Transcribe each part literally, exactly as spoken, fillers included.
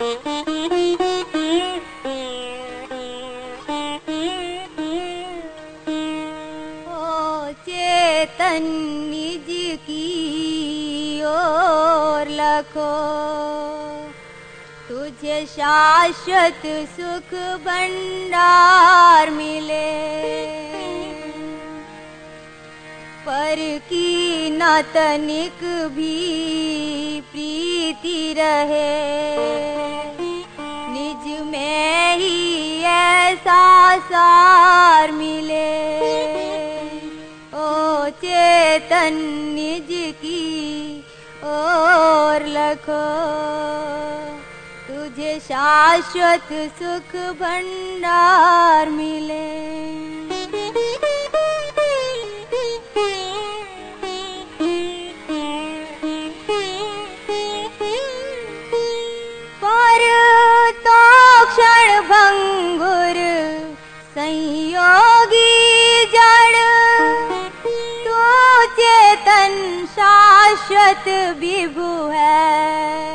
चेतन निज की ओर लखो, तुझे शाश्वत सुख भंडार मिले। पर की न तनिक भी प्रीति रहे, निज में ही ऐसा सार मिले। ओ चेतन निज की ओर लखो, तुझे शाश्वत सुख भंडार मिले। पर तो क्षण भंगुर संयोगी जड़, चेतन शाश्वत विभु है।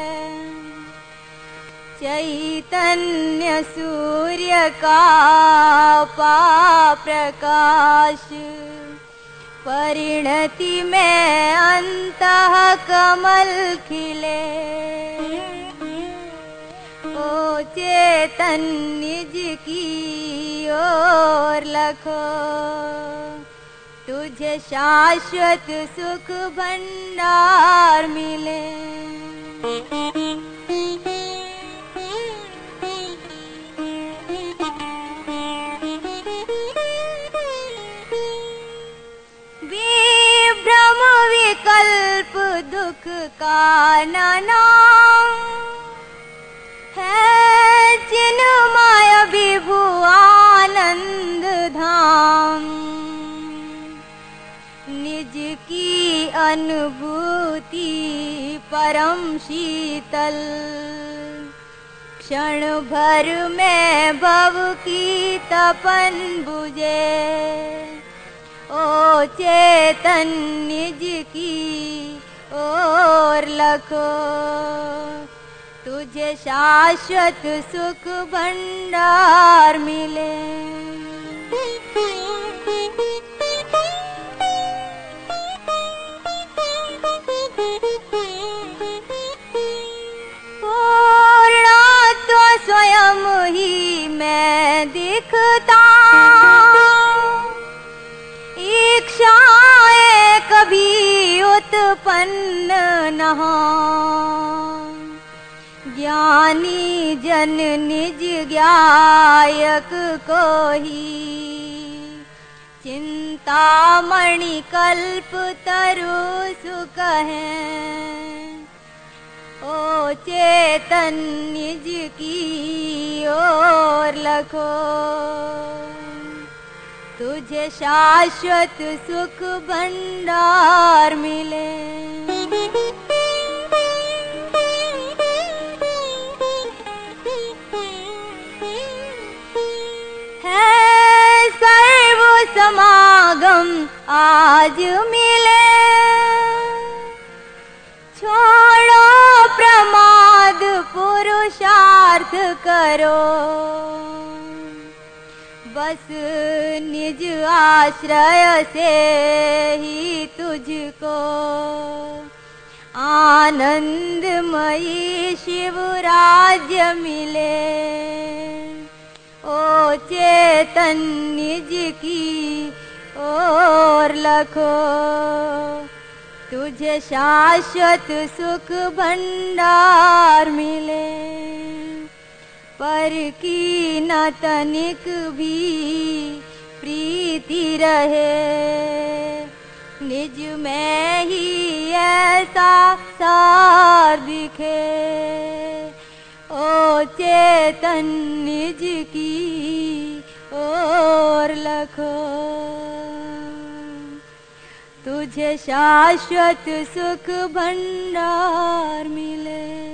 चैतन्य सूर्य का पा प्रकाश, परिणति में अंतः कमल खिले। ओ चेतन निज की ओर लखो, तुझे शाश्वत सुख भंडार मिले। विभ्रम विकल्प दुख का नाम है, चिन्मय विभु आनंद धाम। निज की अनुभूति परम शीतल, क्षण भर में भव की तपन बुझे। ओ चेतन निज की ओर लखो, तुझे शाश्वत सुख भंडार मिले। स्वयं ही मैं दिखता, इच्छाएं कभी उत्पन्न न हो। ज्ञानी जन निज ज्ञायक को ही, चिंतामणि कल्प तरु सुख है। ओ चेतन निज की ओर लखो, तुझे शाश्वत सुख भंडार मिले। है सर्व समागम आज मिले, छोड़ो प्रमाद पुरुषार्थ करो। बस निज आश्रय से ही तुझको आनंदमयी शिव राज्य मिले। ओ चेतन निज की ओर लखो, तुझे शाश्वत सुख भंडार मिले। पर की न तनिक भी प्रीति रहे, निज में ही ऐसा सार दिखे। ओ चेतन निज की ओर लखो, तुझे शाश्वत सुख भंडार मिले।